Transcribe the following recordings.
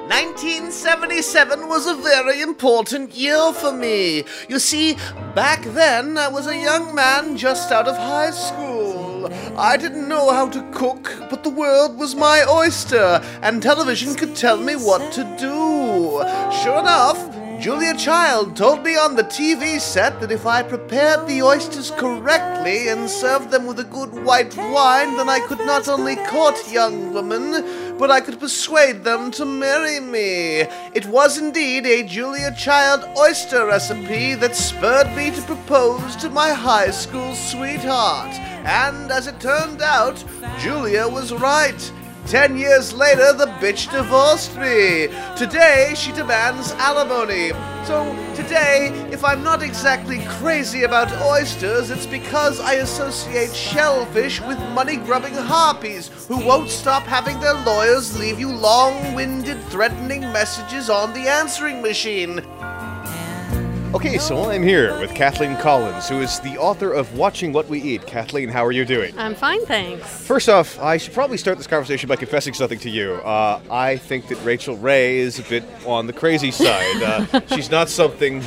1977 was a very important year for me. You see, back then I was a young man just out of high school. I didn't know how to cook, but the world was my oyster, and television could tell me what to do. Sure enough, Julia Child told me on the TV set that if I prepared the oysters correctly and served them with a good white wine, then I could not only court young women, but I could persuade them to marry me. It was indeed a Julia Child oyster recipe that spurred me to propose to my high school sweetheart. And as it turned out, Julia was right. 10 years later, the bitch divorced me. Today, she demands alimony. So, today, if I'm not exactly crazy about oysters, it's because I associate shellfish with money-grubbing harpies who won't stop having their lawyers leave you long-winded, threatening messages on the answering machine. Okay, so I'm here with Kathleen Collins, who is the author of Watching What We Eat. Kathleen, how are you doing? I'm fine, thanks. First off, I should probably start this conversation by confessing something to you. I think that Rachel Ray is a bit on the crazy side. She's not someone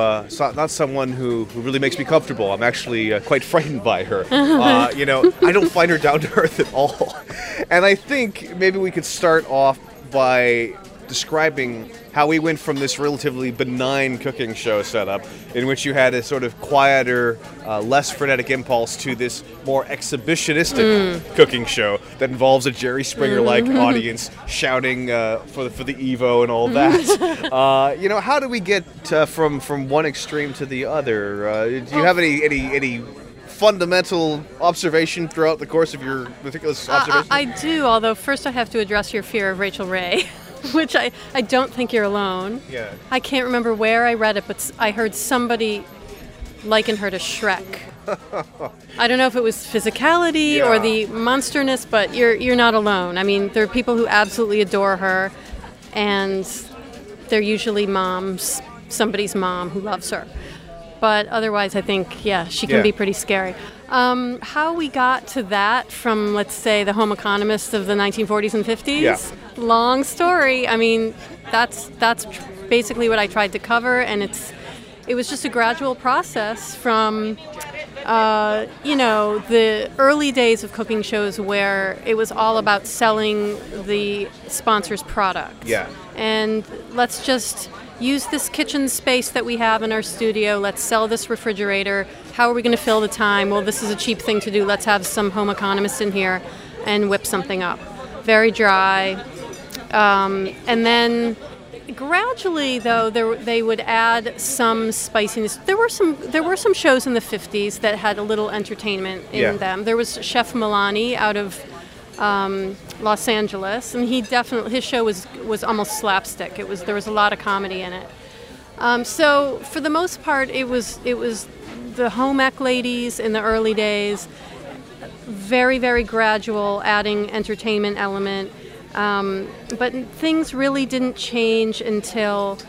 who really makes me comfortable. I'm actually quite frightened by her. I don't find her down to earth at all. And I think maybe we could start off by describing how we went from this relatively benign cooking show setup in which you had a sort of quieter, less frenetic impulse to this more exhibitionistic cooking show that involves a Jerry Springer-like audience shouting for the Evo and all that. How do we get from one extreme to the other? Do you have any fundamental observation throughout the course of your meticulous observation? I do, although first I have to address your fear of Rachel Ray. Which I don't think you're alone. Yeah. I can't remember where I read it, but I heard somebody liken her to Shrek. I don't know if it was physicality or the monsterness, but you're not alone. I mean, there are people who absolutely adore her, and they're usually moms, somebody's mom who loves her. But otherwise, I think, she can be pretty scary. How we got to that from, let's say, the home economists of the 1940s and 50s, long story. I mean, that's basically what I tried to cover, and it was just a gradual process from, the early days of cooking shows where it was all about selling the sponsor's product. Yeah. And let's just use this kitchen space that we have in our studio. Let's sell this refrigerator. How are we going to fill the time? Well, this is a cheap thing to do. Let's have some home economists in here and whip something up. Very dry. And then gradually, though, they would add some spiciness. There were some shows in the 50s that had a little entertainment in them. There was Chef Milani out of Los Angeles, and his show was almost slapstick. There was a lot of comedy in it. So for the most part, it was the home ec ladies in the early days, very, very gradual, adding entertainment element. But things really didn't change until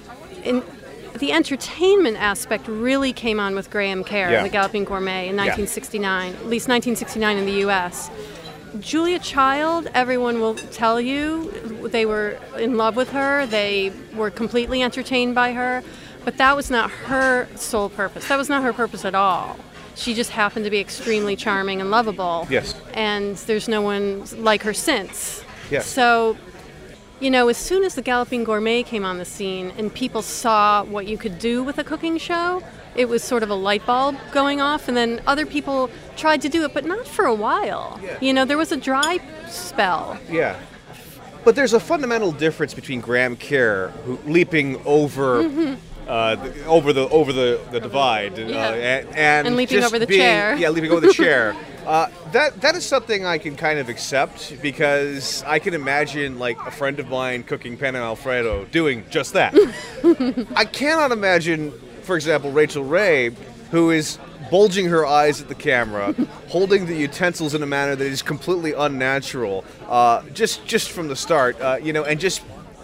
the entertainment aspect really came on with Graham Kerr, the Galloping Gourmet, in 1969, at least 1969 in the U.S. Julia Child, everyone will tell you, they were in love with her. They were completely entertained by her. But that was not her sole purpose. That was not her purpose at all. She just happened to be extremely charming and lovable. Yes. And there's no one like her since. Yes. So, as soon as the Galloping Gourmet came on the scene and people saw what you could do with a cooking show, it was sort of a light bulb going off, and then other people tried to do it, but not for a while. Yeah. There was a dry spell. Yeah. But there's a fundamental difference between Graham Kerr, who leaping over over the divide, and leaping just over the being, chair. Yeah, leaping over the chair. That is something I can kind of accept, because I can imagine like a friend of mine cooking penne Alfredo doing just that. I cannot imagine, for example, Rachel Ray, who is bulging her eyes at the camera, holding the utensils in a manner that is completely unnatural, just from the start, and just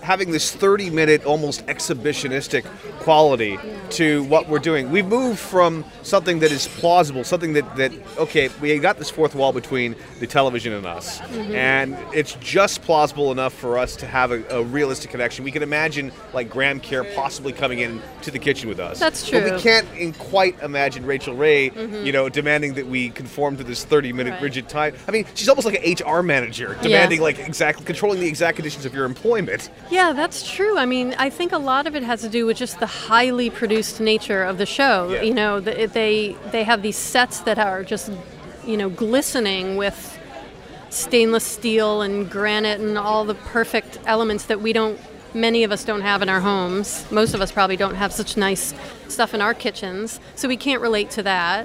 having this 30-minute, almost exhibitionistic quality to what we're doing. We've moved from something that is plausible, something that okay, we got this fourth wall between the television and us, and it's just plausible enough for us to have a realistic connection. We can imagine, like, Graham Kerr possibly coming in to the kitchen with us. That's true. But we can't quite imagine Rachel Ray, demanding that we conform to this 30-minute rigid time. I mean, she's almost like an HR manager, demanding, controlling the exact conditions of your employment. Yeah, that's true. I mean, I think a lot of it has to do with just the highly produced nature of the show. Yeah. You know, they have these sets that are just, glistening with stainless steel and granite and all the perfect elements that many of us don't have in our homes. Most of us probably don't have such nice stuff in our kitchens, so we can't relate to that.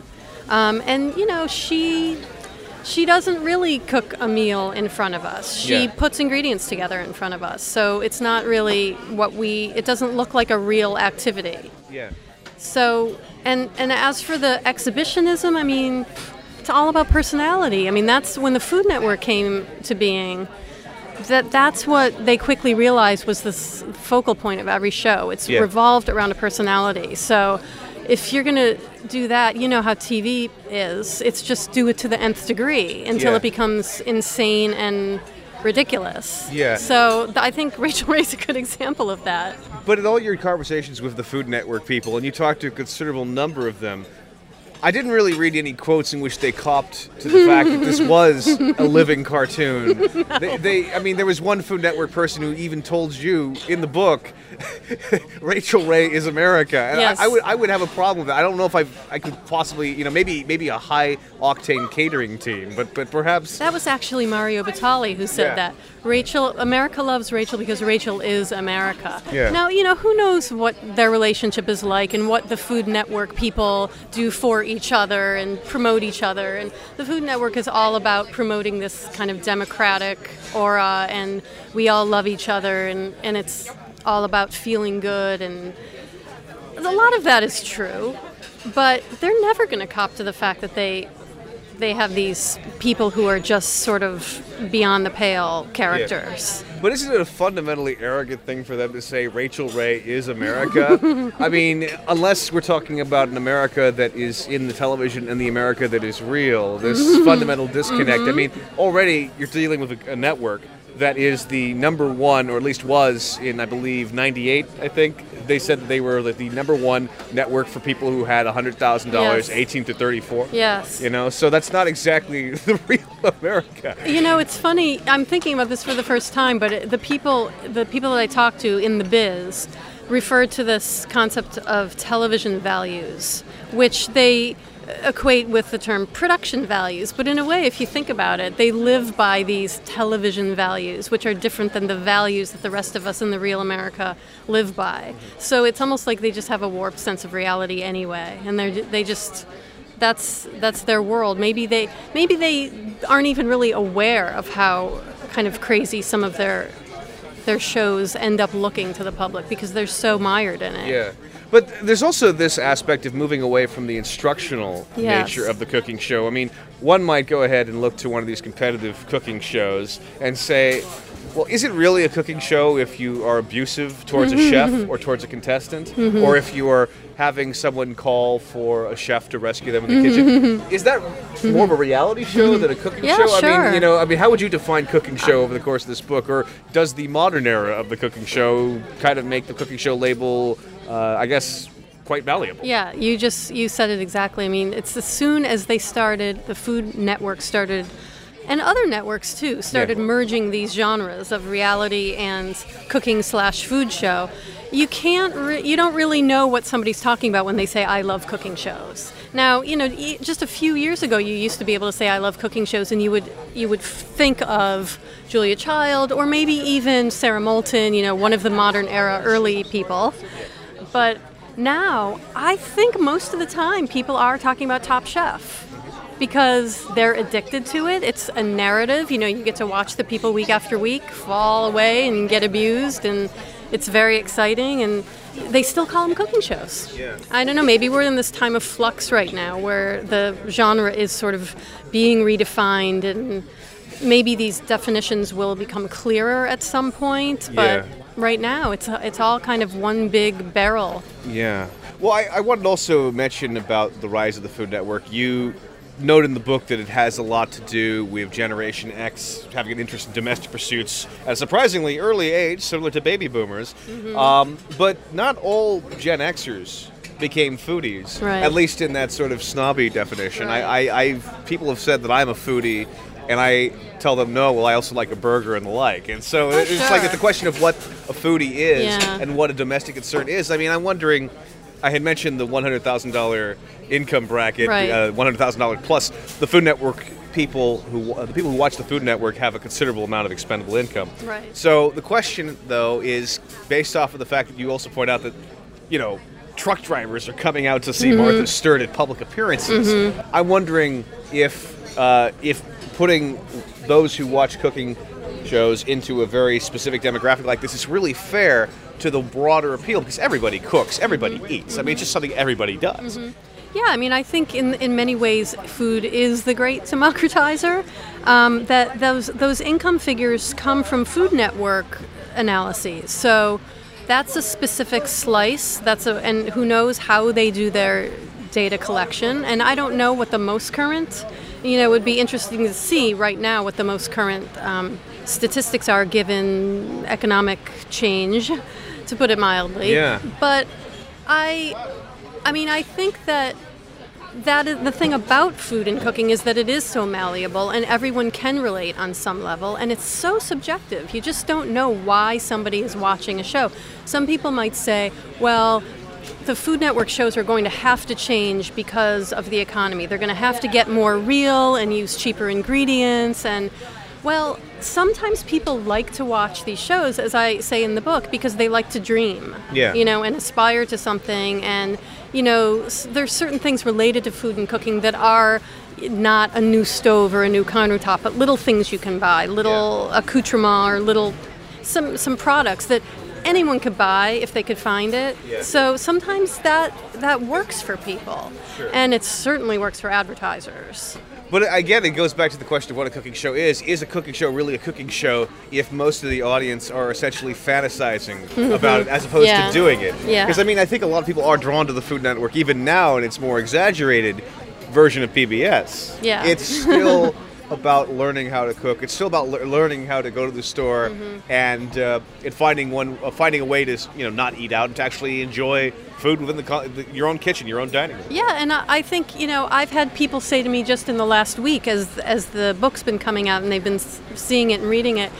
She doesn't really cook a meal in front of us. She puts ingredients together in front of us. So it's not really it doesn't look like a real activity. Yeah. So, and as for the exhibitionism, I mean, it's all about personality. I mean, that's when the Food Network came to being. That's what they quickly realized was this focal point of every show. It's revolved around a personality. So if you're going to do that, you know how TV is. It's just do it to the nth degree until it becomes insane and ridiculous. Yeah. So I think Rachel Ray's a good example of that. But in all your conversations with the Food Network people, and you talked to a considerable number of them, I didn't really read any quotes in which they copped to the fact that this was a living cartoon. There was one Food Network person who even told you in the book, Rachel Ray is America. And yes. I would have a problem with that. I don't know if I could possibly, maybe a high octane catering team, but perhaps that was actually Mario Batali who said that. America loves Rachel because Rachel is America. Yeah. Now, who knows what their relationship is like and what the Food Network people do for each other and promote each other. And the Food Network is all about promoting this kind of democratic aura, and we all love each other, and it's all about feeling good, and a lot of that is true, but they're never going to cop to the fact that they have these people who are just sort of beyond the pale characters. Yeah. But isn't it a fundamentally arrogant thing for them to say Rachel Ray is America? I mean, unless we're talking about an America that is in the television and the America that is real, this fundamental disconnect. I mean, already you're dealing with a network that is the number one, or at least was in, I believe, 98, I think. They said that they were like the number one network for people who had $100,000, 18 to 34. Yes. So that's not exactly the real America. It's funny. I'm thinking about this for the first time, but the people that I talk to in the biz refer to this concept of television values, which they equate with the term production values. But in a way, if you think about it, they live by these television values, which are different than the values that the rest of us in the real America live by. So it's almost like they just have a warped sense of reality anyway, and they just that's their world. Maybe they aren't even really aware of how kind of crazy some of their shows end up looking to the public because they're so mired in it. Yeah. But there's also this aspect of moving away from the instructional nature of the cooking show. I mean, one might go ahead and look to one of these competitive cooking shows and say, well, is it really a cooking show if you are abusive towards a chef or towards a contestant? Or if you are having someone call for a chef to rescue them in the kitchen? Is that more of a reality show than a cooking show? Sure. I mean, how would you define cooking show over the course of this book? Or does the modern era of the cooking show kind of make the cooking show label, I guess, quite malleable? Yeah, you said it exactly. I mean, it's as soon as they started, the Food Network started, and other networks too, started merging these genres of reality and cooking/food show. You don't really know what somebody's talking about when they say, I love cooking shows. Now, just a few years ago, you used to be able to say, I love cooking shows, and you would think of Julia Child, or maybe even Sarah Moulton, one of the modern era early people. But now, I think most of the time, people are talking about Top Chef because they're addicted to it. It's a narrative. You get to watch the people week after week fall away and get abused, and it's very exciting, and they still call them cooking shows. Yeah. I don't know, maybe we're in this time of flux right now where the genre is sort of being redefined, and maybe these definitions will become clearer at some point, but right now it's all kind of one big barrel. Yeah. Well, I wanted to also mention about the rise of the Food Network. You note in the book that it has a lot to do with Generation X having an interest in domestic pursuits at a surprisingly early age, similar to baby boomers. But not all Gen Xers became foodies, Right. at least in that sort of snobby definition. Right. People have said that I'm a foodie, and I tell them no. Well, I also like a burger and the like, and so it's sure. like it's a question of what a foodie is Yeah. and what a domestic concern is. I mean, I'm wondering. I had mentioned the $100,000 income bracket, Right. $100,000 plus. The Food Network the people who watch the Food Network have a considerable amount of expendable income. Right. So the question, though, is based off of the fact that you also point out that, truck drivers are coming out to see Martha Stewart at public appearances. I'm wondering if putting those who watch cooking shows into a very specific demographic like this is really fair to the broader appeal, because everybody cooks, everybody eats. I mean, it's just something everybody does. Yeah, I mean, I think in many ways food is the great democratizer. That those income figures come from Food Network analyses. So that's a specific slice. And who knows how they do their data collection. And I don't know what the most current. It would be interesting to see right now what the most current statistics are given economic change, to put it mildly. Yeah. But I think that is the thing about food and cooking, is that it is so malleable and everyone can relate on some level, and it's so subjective. You just don't know why somebody is watching a show. Some people might say, well, the Food Network shows are going to have to change because of the economy. They're going to have to get more real and use cheaper ingredients. And, well, sometimes people like to watch these shows, as I say in the book, because they like to dream, and aspire to something. And, there's certain things related to food and cooking that are not a new stove or a new countertop, but little things you can buy, little accoutrement or some products that anyone could buy if they could find it. Yeah. So sometimes that works for people. Sure. And it certainly works for advertisers. But again, it goes back to the question of what a cooking show is. Is a cooking show really a cooking show if most of the audience are essentially fantasizing about it as opposed to doing it? Yeah. Because, I think a lot of people are drawn to the Food Network even now in its more exaggerated version of PBS. Yeah. It's still about learning how to cook. It's still about learning how to go to the store and finding a way to not eat out and to actually enjoy food within your own kitchen, your own dining room. Yeah, and I think I've had people say to me just in the last week, as the book's been coming out and they've been seeing it and reading it,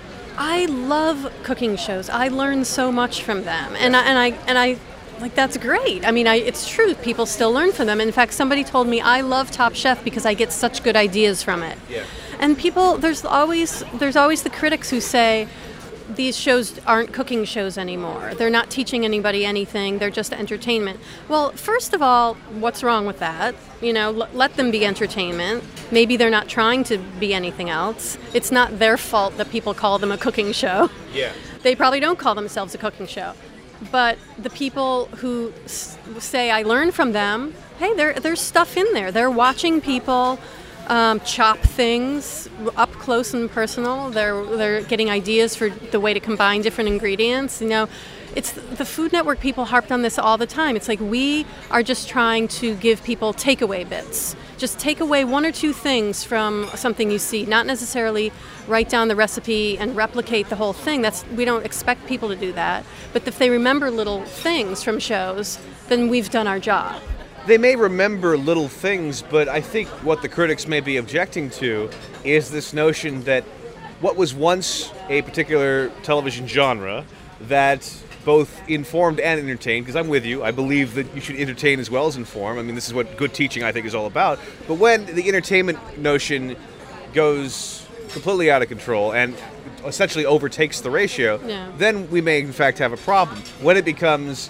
I love cooking shows. I learn so much from them, and I like, that's great. It's true. People still learn from them. In fact, somebody told me, I love Top Chef because I get such good ideas from it. Yeah. And people, there's always the critics who say these shows aren't cooking shows anymore. They're not teaching anybody anything. They're just entertainment. Well, first of all, what's wrong with that? Let them be entertainment. Maybe they're not trying to be anything else. It's not their fault that people call them a cooking show. Yeah. They probably don't call themselves a cooking show. But the people who say I learn from them, hey, there's stuff in there. They're watching people chop things up close and personal. They're getting ideas for the way to combine different ingredients. It's the Food Network people harped on this all the time. It's like we are just trying to give people takeaway bits. Just take away one or two things from something you see, not necessarily write down the recipe and replicate the whole thing. We don't expect people to do that. But if they remember little things from shows, then we've done our job. They may remember little things, but I think what the critics may be objecting to is this notion that what was once a particular television genre that both informed and entertained, because I'm with you, I believe that you should entertain as well as inform. This is what good teaching, I think, is all about. But when the entertainment notion goes completely out of control and essentially overtakes the ratio, then we may in fact have a problem. When it becomes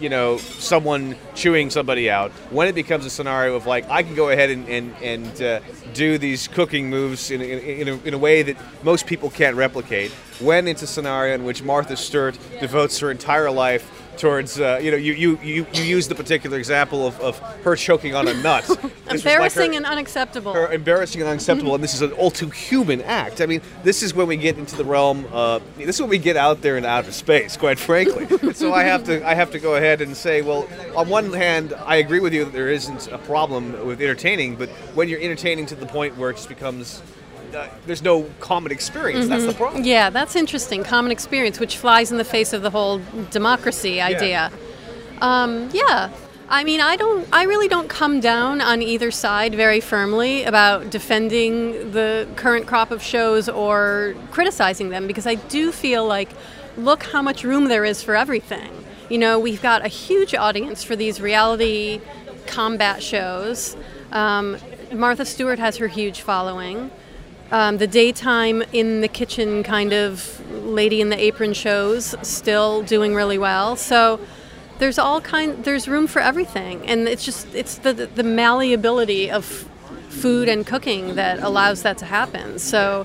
someone chewing somebody out, when it becomes a scenario of like, I can go ahead and do these cooking moves in a way that most people can't replicate, when it's a scenario in which Martha Stewart devotes her entire life towards you use the particular example of her choking on a nut. This was like Embarrassing and unacceptable. her embarrassing and unacceptable, and this is an all too human act. I mean, this is when we get into the realm. This is when we get out there in outer space, quite frankly. And so I have to go ahead and say, well, on one hand, I agree with you that there isn't a problem with entertaining, but when you're entertaining to the point where it just becomes there's no common experience, that's the problem. Yeah, that's interesting. Common experience, which flies in the face of the whole democracy idea. Yeah. I mean, I really don't come down on either side very firmly about defending the current crop of shows or criticizing them, because I do feel like, look how much room there is for everything. You know, we've got a huge audience for these reality combat shows. Martha Stewart has her huge following. The daytime in the kitchen kind of lady in the apron shows still doing really well. So there's room for everything, and it's the malleability of food and cooking that allows that to happen. So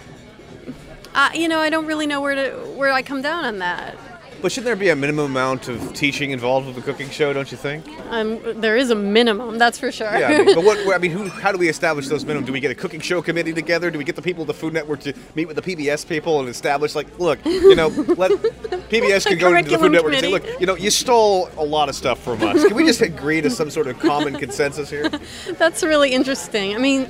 I don't really know where I come down on that. But shouldn't there be a minimum amount of teaching involved with a cooking show, don't you think? There is a minimum, that's for sure. Yeah, but how do we establish those minimums? Do we get a cooking show committee together? Do we get the people at the Food Network to meet with the PBS people and establish, like, look, let PBS can go into the Food Network and say, look, you stole a lot of stuff from us. Can we just agree to some sort of common consensus here? That's really interesting. I mean,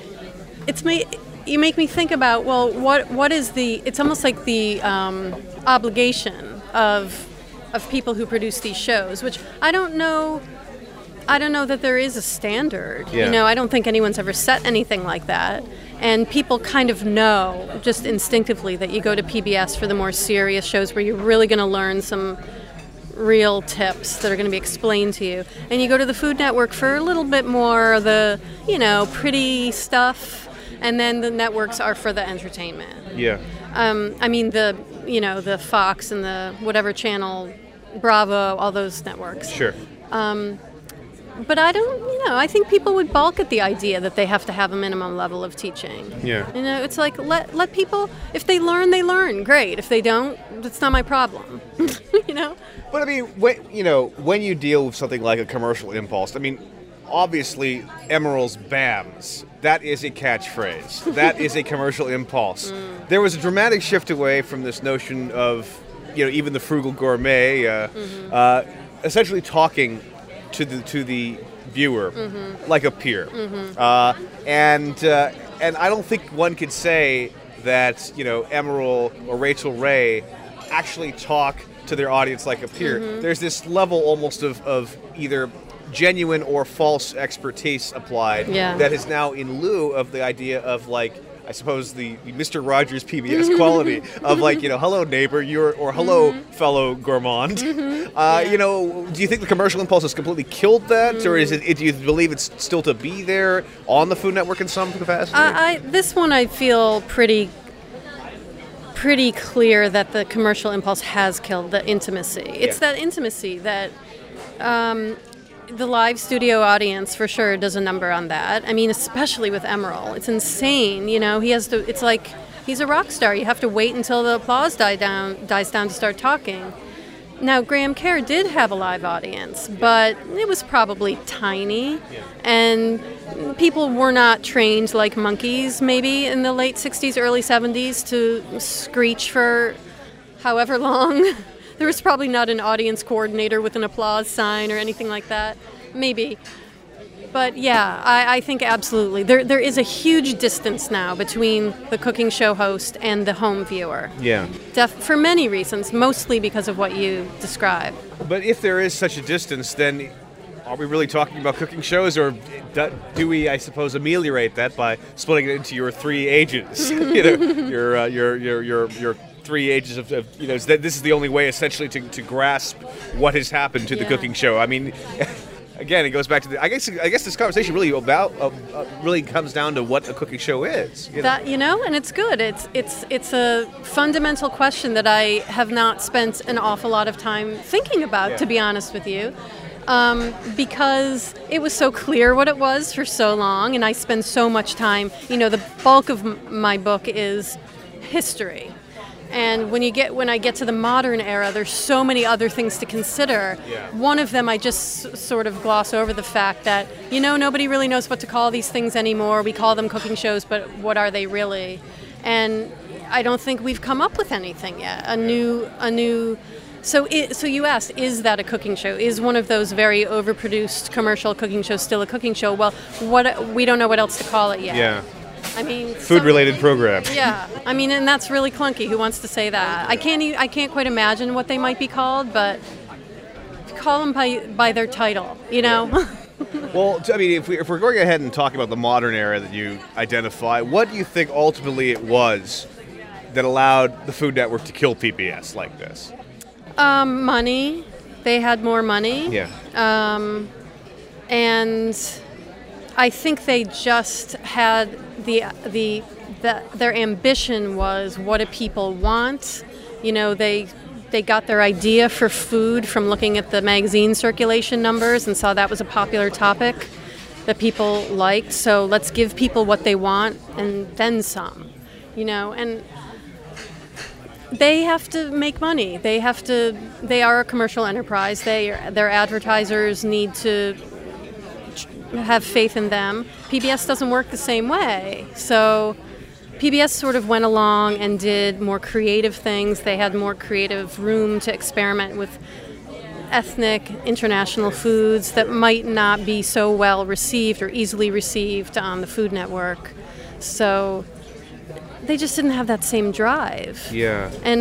you make me think about, well, what is it's almost like the obligation of people who produce these shows, which I don't know that there is a standard. Yeah. You know, I don't think anyone's ever set anything like that. And people kind of know just instinctively that you go to PBS for the more serious shows where you're really going to learn some real tips that are going to be explained to you. And you go to the Food Network for a little bit more of the, pretty stuff. And then the networks are for the entertainment. Yeah. I mean, the Fox and the whatever channel, Bravo, all those networks. Sure. But I think people would balk at the idea that they have to have a minimum level of teaching. Yeah. It's like, let people, if they learn, they learn. Great. If they don't, that's not my problem. But I mean, when you deal with something like a commercial impulse, I mean, obviously, Emeril's BAMS, that is a catchphrase. That is a commercial impulse. There was a dramatic shift away from this notion of, even the frugal gourmet, essentially talking to the viewer like a peer. And I don't think one could say that, Emeril or Rachael Ray actually talk to their audience like a peer. There's this level almost of either genuine or false expertise applied that is now in lieu of the idea of, like, I suppose the Mr. Rogers PBS quality of, like, hello neighbor, or hello fellow gourmand. Do you think the commercial impulse has completely killed that, or do you believe it's still to be there on the Food Network in some capacity? This one I feel pretty clear that the commercial impulse has killed the intimacy. It's that intimacy that the live studio audience for sure does a number on that. I mean, especially with Emeril. It's insane, he has to, it's like he's a rock star. You have to wait until the applause dies down to start talking. Now, Graham Kerr did have a live audience, but it was probably tiny, and people were not trained like monkeys maybe in the late 60s, early 70s to screech for however long. There was probably not an audience coordinator with an applause sign or anything like that. Maybe. But yeah, I think absolutely. There is a huge distance now between the cooking show host and the home viewer. Yeah. For many reasons, mostly because of what you described. But if there is such a distance, then are we really talking about cooking shows, or do we, I suppose, ameliorate that by splitting it into your three ages? Your 3 ages of this is the only way essentially to grasp what has happened to the cooking show. I mean, again, it goes back to I guess this conversation really really comes down to what a cooking show is. And it's good. It's a fundamental question that I have not spent an awful lot of time thinking about, to be honest with you. Because it was so clear what it was for so long, and I spend so much time, the bulk of my book is history. And when I get to the modern era, there's so many other things to consider. Yeah. One of them, I just sort of gloss over the fact that, nobody really knows what to call these things anymore. We call them cooking shows, but what are they really? And I don't think we've come up with anything yet. A new. So you asked, is that a cooking show? Is one of those very overproduced commercial cooking shows still a cooking show? Well, we don't know what else to call it yet. Yeah. I mean, Food-related program. Yeah, I mean, and that's really clunky. Who wants to say that? I can't quite imagine what they might be called, but call them by their title, Well, I mean, if we're going ahead and talking about the modern era that you identify, what do you think ultimately it was that allowed the Food Network to kill PBS like this? Money. They had more money. Yeah. And I think they just had their ambition was, what do people want? They got their idea for food from looking at the magazine circulation numbers and saw that was a popular topic that people liked. So let's give people what they want and then some, and they have to make money. They are a commercial enterprise. Their advertisers need to have faith in them. PBS doesn't work the same way. So PBS sort of went along and did more creative things. They had more creative room to experiment with ethnic, international foods that might not be so well received or easily received on the Food Network. So they just didn't have that same drive. Yeah. And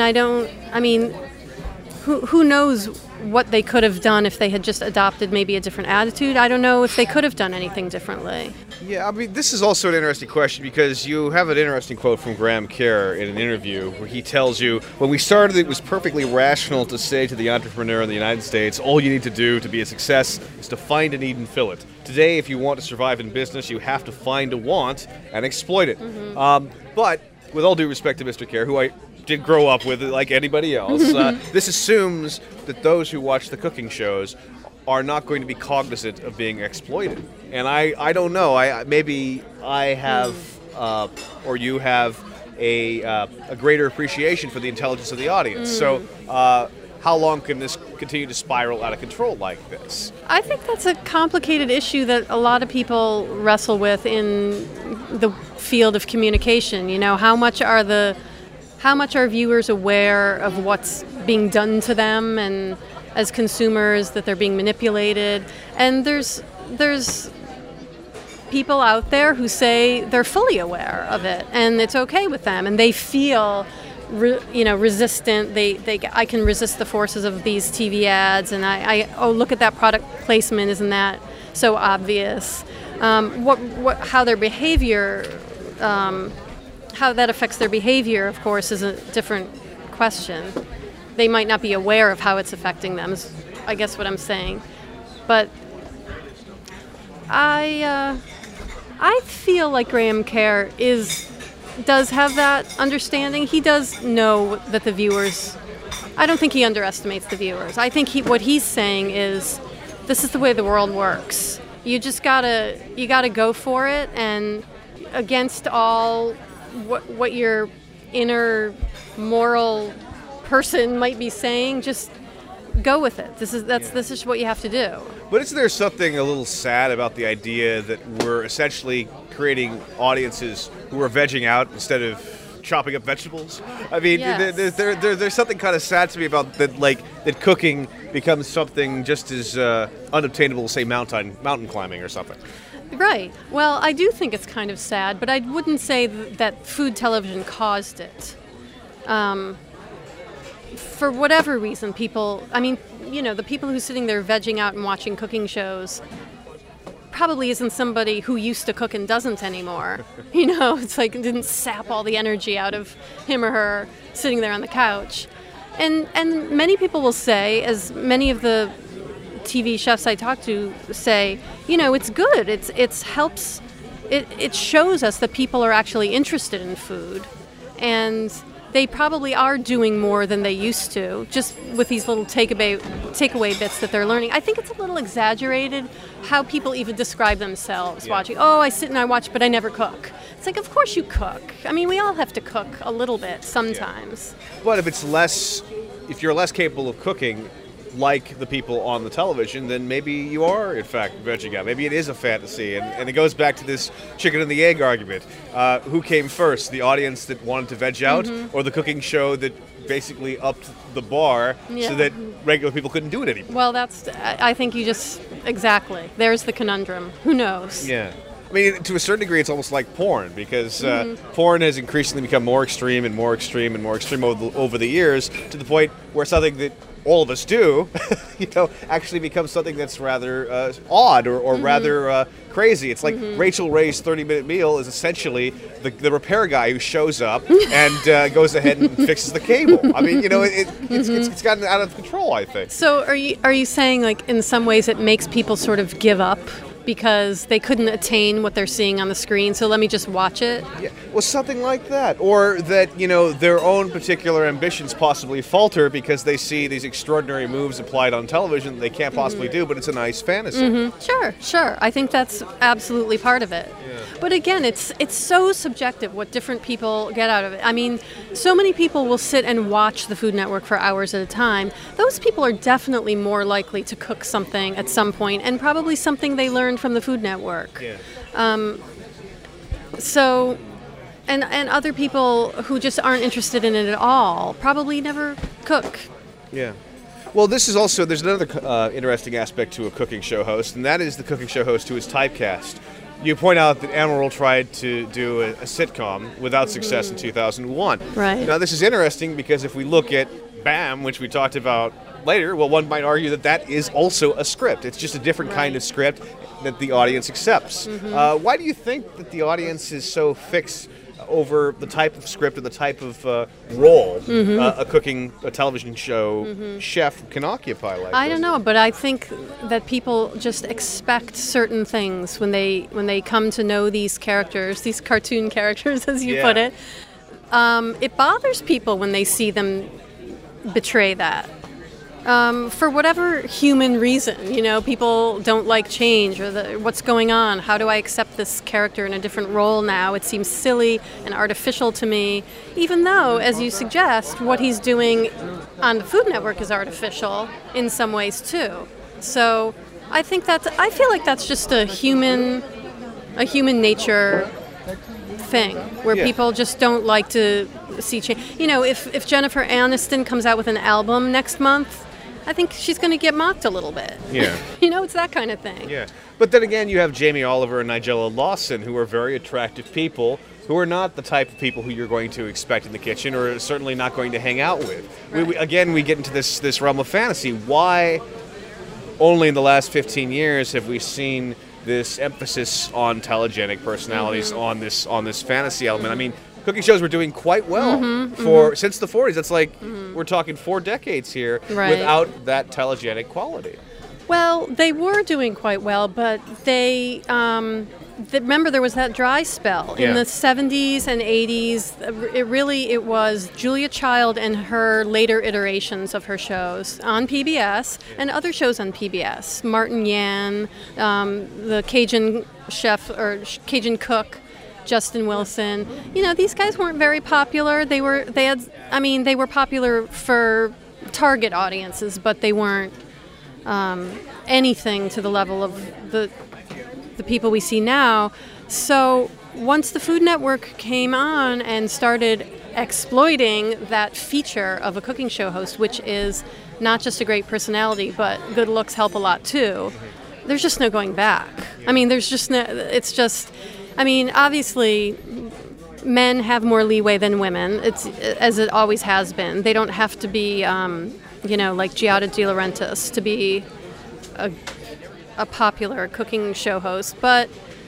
who knows what they could have done if they had just adopted maybe a different attitude. I don't know if they could have done anything differently. Yeah, I mean, this is also an interesting question because you have an interesting quote from Graham Kerr in an interview where he tells you, when we started, it was perfectly rational to say to the entrepreneur in the United States, all you need to do to be a success is to find a need and fill it. Today, if you want to survive in business, you have to find a want and exploit it. Mm-hmm. But with all due respect to Mr. Kerr, who I did grow up with like anybody else, this assumes that those who watch the cooking shows are not going to be cognizant of being exploited. And I don't know. Maybe I have, or you have, a greater appreciation for the intelligence of the audience. So how long can this continue to spiral out of control like this? I think that's a complicated issue that a lot of people wrestle with in the field of communication. How much are viewers aware of what's being done to them, and as consumers that they're being manipulated? And there's people out there who say they're fully aware of it and it's okay with them, and they feel resistant. I can resist the forces of these TV ads, and look at that product placement, isn't that so obvious? How their behavior, how that affects their behavior, of course, is a different question. They might not be aware of how it's affecting them, is I guess what I'm saying. But I feel like Graham Kerr does have that understanding. He does know that the viewers, I don't think he underestimates the viewers. I think what he's saying is, this is the way the world works. You just gotta go for it, and against all what your inner moral person might be saying, just go with it. This is what you have to do. But isn't there something a little sad about the idea that we're essentially creating audiences who are vegging out instead of chopping up vegetables? I mean, yes. there's something kind of sad to me about that, that cooking becomes something just as unobtainable as, say, mountain climbing or something. Right. Well, I do think it's kind of sad, but I wouldn't say that food television caused it. For whatever reason, the people who are sitting there vegging out and watching cooking shows probably isn't somebody who used to cook and doesn't anymore. It's like it didn't sap all the energy out of him or her sitting there on the couch. And many people will say, as many of the TV chefs I talk to say, it's good. It helps. It shows us that people are actually interested in food, and they probably are doing more than they used to, just with these little takeaway bits that they're learning. I think it's a little exaggerated how people even describe themselves watching. Oh, I sit and I watch, but I never cook. It's like, of course you cook. I mean, we all have to cook a little bit sometimes. But if you're less capable of cooking, like the people on the television, then maybe you are, in fact, vegging out. Maybe it is a fantasy. And it goes back to this chicken and the egg argument. Who came first, the audience that wanted to veg out, or the cooking show that basically upped the bar so that regular people couldn't do it anymore? Well, I think you just, exactly. There's the conundrum. Who knows? Yeah. I mean, to a certain degree, it's almost like porn, because porn has increasingly become more extreme and more extreme and more extreme over the years, to the point where something that all of us do, actually becomes something that's rather odd or rather crazy. It's like Rachel Ray's 30-minute meal is essentially the repair guy who shows up and goes ahead and fixes the cable. I mean, it's gotten out of control, I think. So are you saying, like, in some ways it makes people sort of give up because they couldn't attain what they're seeing on the screen, so let me just watch it? Yeah, well, something like that. Or that, their own particular ambitions possibly falter because they see these extraordinary moves applied on television that they can't possibly do, but it's a nice fantasy. Sure. I think that's absolutely part of it. Yeah. But again, it's so subjective what different people get out of it. I mean, so many people will sit and watch the Food Network for hours at a time. Those people are definitely more likely to cook something at some point, and probably something they learned from the Food Network. Yeah. So, and other people who just aren't interested in it at all probably never cook. Yeah. Well, there's another interesting aspect to a cooking show host, and that is the cooking show host who is typecast. You point out that Emeril tried to do a sitcom without success in 2001. Right. Now, this is interesting because if we look at BAM, which we talked about later, well, one might argue that is also a script. It's just a different kind of script that the audience accepts. Why do you think that the audience is so fixed over the type of script or the type of role a television show chef can occupy like I don't know, but I think that people just expect certain things when they come to know these characters, these cartoon characters, as you put it. It bothers people when they see them betray that. For whatever human reason, people don't like change or what's going on. How do I accept this character in a different role now? It seems silly and artificial to me, even though, as you suggest, what he's doing on the Food Network is artificial in some ways too. So I feel like that's just a human nature thing where people just don't like to see change. If Jennifer Aniston comes out with an album next month, I think she's going to get mocked a little bit. Yeah. It's that kind of thing. Yeah. But then again, you have Jamie Oliver and Nigella Lawson, who are very attractive people, who are not the type of people who you're going to expect in the kitchen, or certainly not going to hang out with. Right. We get into this realm of fantasy. Why only in the last 15 years have we seen this emphasis on telegenic personalities, on this fantasy element? I mean, cooking shows were doing quite well since the 40s. That's like we're talking 4 decades here without that telegenic quality. Well, they were doing quite well, but remember there was that dry spell in the 70s and 80s. It was Julia Child and her later iterations of her shows on PBS and other shows on PBS. Martin Yan, the Cajun chef or Cajun cook, Justin Wilson. These guys weren't very popular. They were popular for target audiences, but they weren't anything to the level of the people we see now. So once the Food Network came on and started exploiting that feature of a cooking show host, which is not just a great personality, but good looks help a lot too, there's just no going back. I mean, obviously, men have more leeway than women. It's as it always has been. They don't have to be, like Giada De Laurentiis to be a popular cooking show host. But,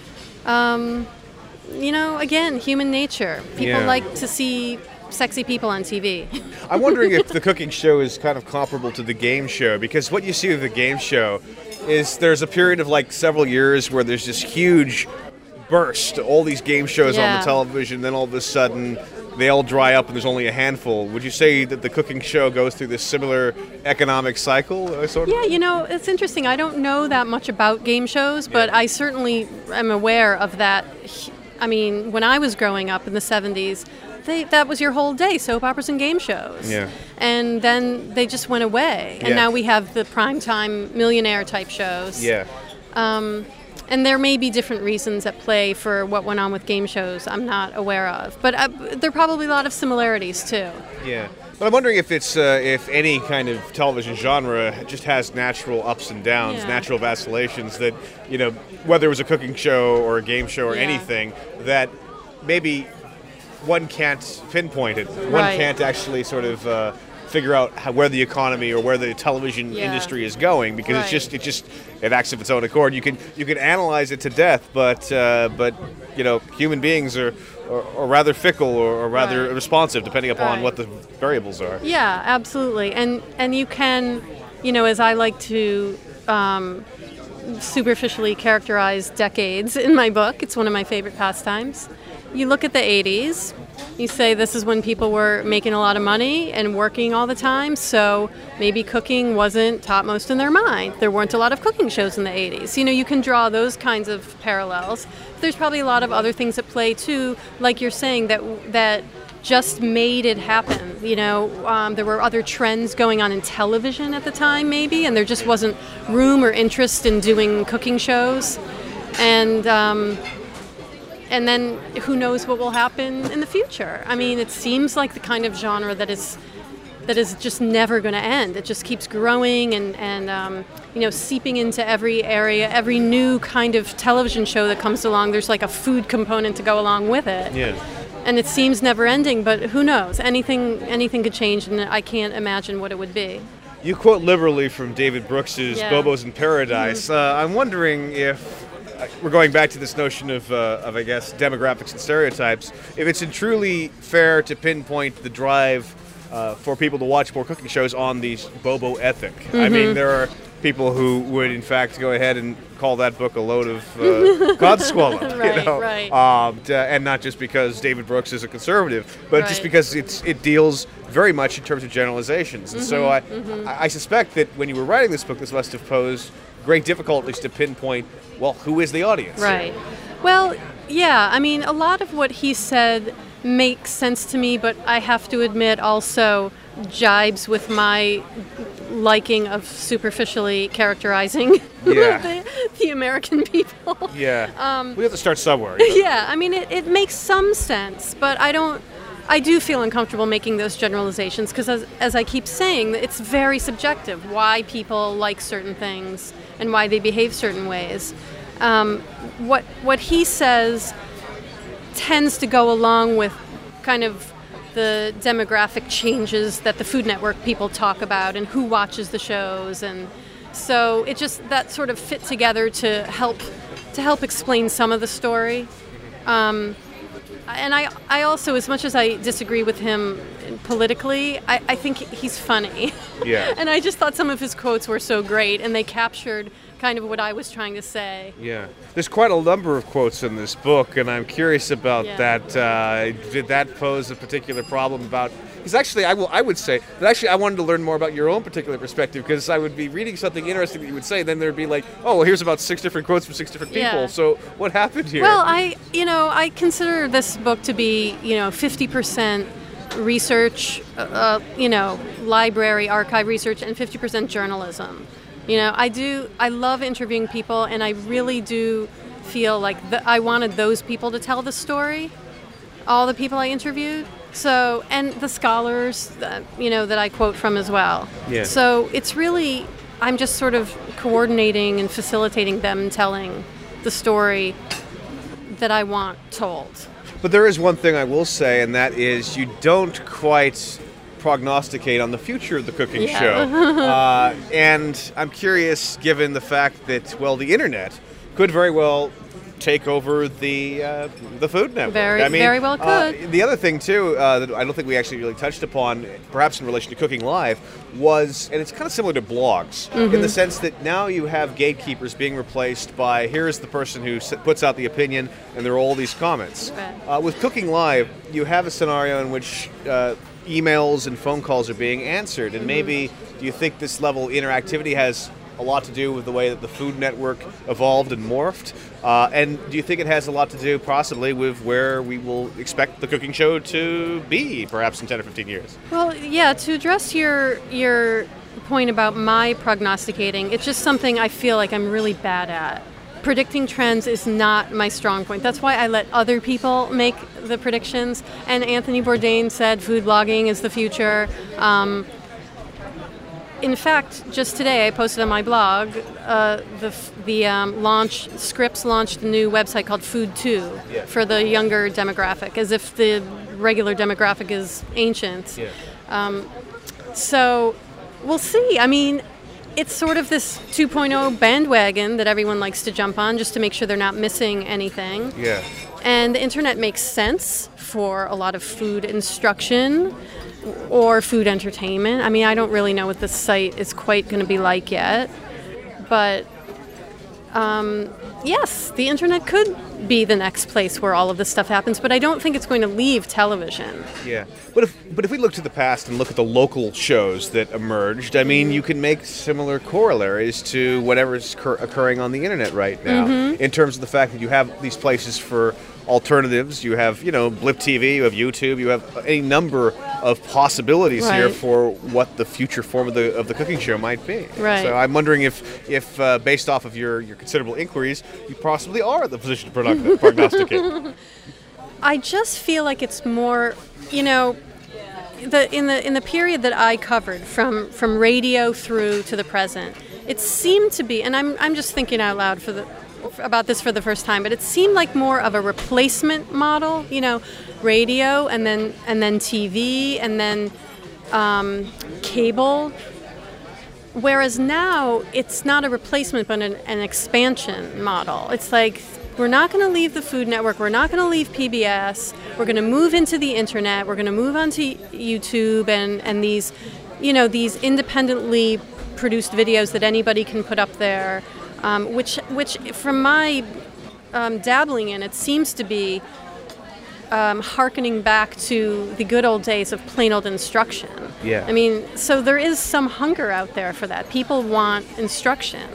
again, human nature. People like to see sexy people on TV. I'm wondering if the cooking show is kind of comparable to the game show, because what you see with the game show is there's a period of like several years where there's this huge burst, all these game shows on the television, then all of a sudden they all dry up and there's only a handful. Would you say that the cooking show goes through this similar economic cycle, sort of? Yeah, it's interesting. I don't know that much about game shows, but I certainly am aware of that I mean, when I was growing up in the 70s, that was your whole day, soap operas and game shows. Yeah. And then they just went away. And Yeah. now we have the primetime millionaire type shows. Yeah. And there may be different reasons at play for what went on with game shows I'm not aware of. But there are probably a lot of similarities, too. Yeah. But I'm wondering if it's if any kind of television genre just has natural ups and downs, Yeah. natural vacillations that, whether it was a cooking show or a game show or Yeah. anything, that maybe one can't pinpoint it. One Right. can't actually sort of figure out where the economy or where the television Yeah. industry is going, because Right. it acts of its own accord. You can analyze it to death, but human beings are rather fickle or rather Right. responsive depending upon Right. what the variables are. Yeah, absolutely. And you can, as I like to superficially characterize decades in my book, it's one of my favorite pastimes. You look at the 80s, you say this is when people were making a lot of money and working all the time, so maybe cooking wasn't topmost in their mind. There weren't a lot of cooking shows in the 80s. You can draw those kinds of parallels. There's probably a lot of other things at play too, like you're saying, that just made it happen. There were other trends going on in television at the time, maybe, and there just wasn't room or interest in doing cooking shows. And then who knows what will happen in the future. I mean, it seems like the kind of genre that is just never going to end. It just keeps growing and seeping into every area. Every new kind of television show that comes along, there's like a food component to go along with it. Yeah. And it seems never ending, but who knows? Anything could change, and I can't imagine what it would be. You quote liberally from David Brooks's Yeah. Bobo's in Paradise. I'm wondering if we're going back to this notion of I guess, demographics and stereotypes. If it's truly fair to pinpoint the drive for people to watch more cooking shows on the Bobo ethic. I mean, there are people who would, in fact, go ahead and call that book a load of codswallop. Right. And not just because David Brooks is a conservative, but just Right. because it deals very much in terms of generalizations. And so I suspect that when you were writing this book, this must have posed great difficulties to pinpoint, well, who is the audience here? Right. Well, yeah, I mean, a lot of what he said makes sense to me, but I have to admit also jibes with my liking of superficially characterizing Yeah. the American people. Yeah. We have to start somewhere. Yeah, I mean, it makes some sense, but I do feel uncomfortable making those generalizations because, as I keep saying, it's very subjective why people like certain things and why they behave certain ways. What he says tends to go along with kind of the demographic changes that the Food Network people talk about and who watches the shows, and so it just that sort of fit together to help explain some of the story. And I also, as much as I disagree with him politically, I think he's funny. Yeah. And I just thought some of his quotes were so great, and they captured kind of what I was trying to say. Yeah. There's quite a number of quotes in this book, and I'm curious about Yeah. that. Did that pose a particular problem about... Because actually, I would say that actually I wanted to learn more about your own particular perspective, because I would be reading something interesting that you would say, then there'd be like, oh, well, here's about 6 different quotes from 6 different people. Yeah. So what happened here? Well, I consider this book to be, 50% research, library, archive research, and 50% journalism. I love interviewing people, and I really do feel like I wanted those people to tell the story, all the people I interviewed. So, and the scholars, that I quote from as well. Yeah. So it's really, I'm just sort of coordinating and facilitating them telling the story that I want told. But there is one thing I will say, and that is you don't quite prognosticate on the future of the cooking Yeah. show. And I'm curious, given the fact that, well, the internet could very well take over the Food Network. Very well could. The other thing, too, that I don't think we actually really touched upon, perhaps in relation to Cooking Live, was, and it's kind of similar to blogs, in the sense that now you have gatekeepers being replaced by, here's the person who puts out the opinion, and there are all these comments. Right. With Cooking Live, you have a scenario in which emails and phone calls are being answered, and maybe do you think this level of interactivity has a lot to do with the way that the Food Network evolved and morphed? And do you think it has a lot to do possibly with where we will expect the cooking show to be perhaps in 10 or 15 years? Well, yeah, to address your point about my prognosticating, it's just something I feel like I'm really bad at. Predicting trends is not my strong point. That's why I let other people make the predictions. And Anthony Bourdain said food blogging is the future. In fact, just today I posted on my blog Scripps launched a new website called Food2 for the younger demographic, as if the regular demographic is ancient. Yeah. So we'll see. I mean, it's sort of this 2.0 bandwagon that everyone likes to jump on just to make sure they're not missing anything. Yeah. And the internet makes sense for a lot of food instruction or food entertainment. I mean, I don't really know what the site is quite going to be like yet. But yes, the internet could be the next place where all of this stuff happens, but I don't think it's going to leave television. Yeah, but if we look to the past and look at the local shows that emerged, I mean, you can make similar corollaries to whatever's occurring on the internet right now, in terms of the fact that you have these places for alternatives. You have, Blip TV, you have YouTube, you have a number of possibilities here for what the future form of the cooking show might be. Right. So I'm wondering if based off of your considerable inquiries, you possibly are in the position to prognosticate. I just feel like it's more, in the period that I covered from radio through to the present, it seemed to be, and I'm just thinking out loud about this for the first time, but it seemed like more of a replacement model, radio and then TV and then cable. Whereas now it's not a replacement but an expansion model. It's like, we're not going to leave the Food Network, we're not going to leave PBS, we're going to move into the internet, we're going to move onto YouTube and these, these independently produced videos that anybody can put up there. Which from my dabbling in, it seems to be hearkening back to the good old days of plain old instruction. Yeah. I mean, so there is some hunger out there for that. People want instruction.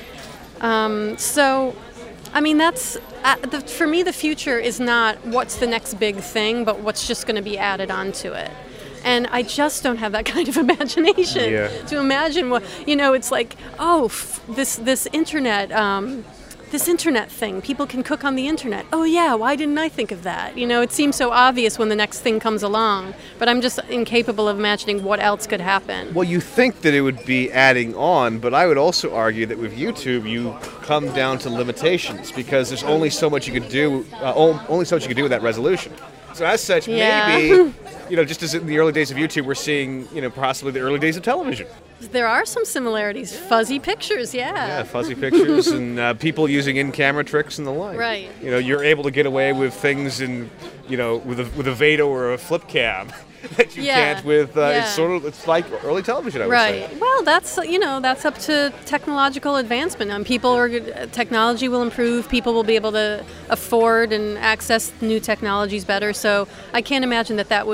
So, I mean, that's for me, the future is not what's the next big thing, but what's just going to be added onto it. And I just don't have that kind of imagination to imagine what, it's like, this internet thing, people can cook on the internet. Oh yeah, why didn't I think of that? It seems so obvious when the next thing comes along, but I'm just incapable of imagining what else could happen. Well, you think that it would be adding on, but I would also argue that with YouTube, you come down to limitations because there's only so much you can do, with that resolution. So as such, maybe, just as in the early days of YouTube, we're seeing, possibly the early days of television. There are some similarities. Fuzzy pictures, Yeah, fuzzy pictures and people using in-camera tricks and the like. Right. You're able to get away with things in, with a Vado or a flip cam that you can't with, it's like early television, I would say. Right. Well, that's up to technological advancement. Technology will improve. People will be able to afford and access new technologies better. So I can't imagine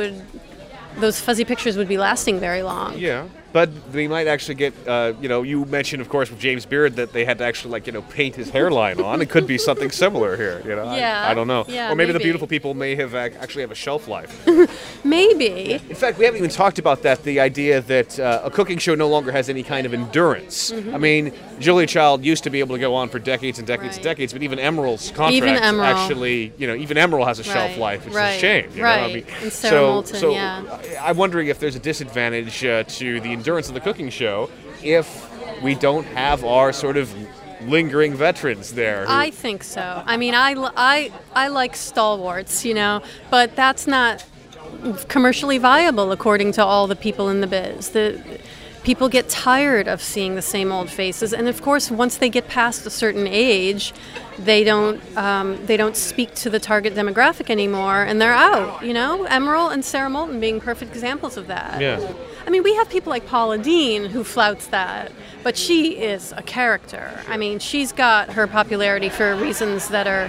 those fuzzy pictures would be lasting very long. Yeah. But we might actually get, you mentioned, of course, with James Beard that they had to actually, paint his hairline on. It could be something similar here, Yeah. I don't know. Yeah, or maybe the beautiful people may have actually have a shelf life. Maybe. In fact, we haven't even talked about that, the idea that a cooking show no longer has any kind of endurance. I mean, Julia Child used to be able to go on for decades and decades and decades, but even Emerald's contract actually, even Emerald has a shelf life, which is a shame. And Sarah Moulton, I'm wondering if there's a disadvantage to the endurance of the cooking show if we don't have our sort of lingering veterans there. I think so. I mean, I like stalwarts, but that's not commercially viable according to all the people in the biz. People get tired of seeing the same old faces, and of course, once they get past a certain age, they don't speak to the target demographic anymore, and they're out. Emerald and Sarah Moulton being perfect examples of that. Yeah. I mean, we have people like Paula Deen who flouts that, but she is a character. I mean, she's got her popularity for reasons that are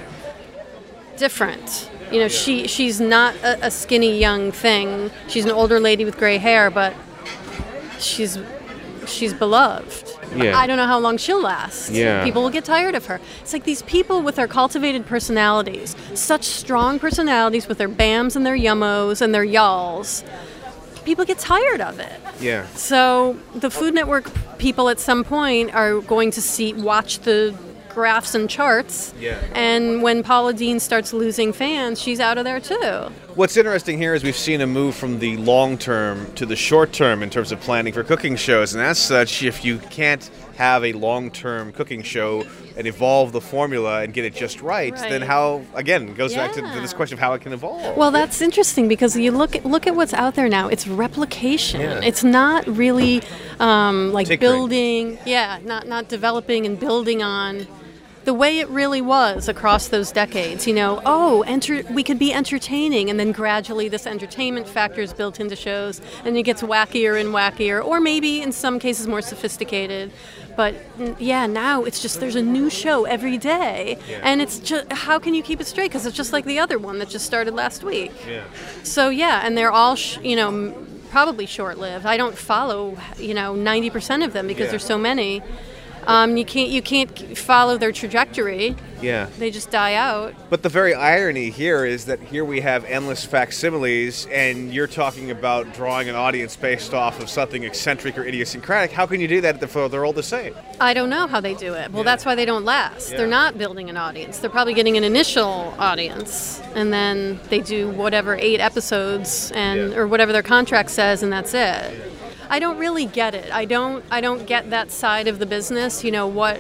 different. She's not a skinny young thing. She's an older lady with gray hair, but she's beloved. Yeah. I don't know how long she'll last. Yeah. People will get tired of her. It's like these people with their cultivated personalities, such strong personalities with their bams and their yummos and their y'alls. People get tired of it. Yeah. So the Food Network people at some point are going to watch the graphs and charts. Yeah. And when Paula Deen starts losing fans, she's out of there too. What's interesting here is we've seen a move from the long term to the short term in terms of planning for cooking shows. And as such, if you can't have a long-term cooking show and evolve the formula and get it just right, then how, again, it goes back to this question of how it can evolve. Well, that's interesting because you look at what's out there now. It's replication. Yeah. It's not really like Tinkering. building. Yeah, not developing and building on the way it really was across those decades. You know, we could be entertaining, and then gradually this entertainment factor is built into shows, and it gets wackier and wackier, or maybe in some cases more sophisticated. But yeah, now it's just there's a new show every day, and it's just how can you keep it straight? Because it's just like the other one that just started last week. Yeah. So yeah, and they're all probably short-lived. I don't follow 90% of them because there's so many. You can't follow their trajectory. Yeah. They just die out. But the very irony here is that here we have endless facsimiles, and you're talking about drawing an audience based off of something eccentric or idiosyncratic. How can you do that if they're all the same? I don't know how they do it. Well, that's why they don't last. Yeah. They're not building an audience. They're probably getting an initial audience, and then they do whatever 8 episodes or whatever their contract says, and that's it. I don't really get it. I don't get that side of the business. You know what?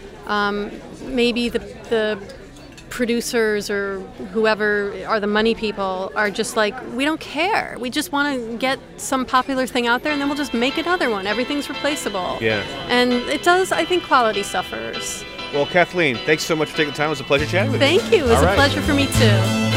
Maybe the producers or whoever are the money people are just like, we don't care. We just want to get some popular thing out there, and then we'll just make another one. Everything's replaceable. Yeah. And it does. I think quality suffers. Well, Kathleen, thanks so much for taking the time. It was a pleasure chatting with you. Thank you. It was All a right. pleasure for me too.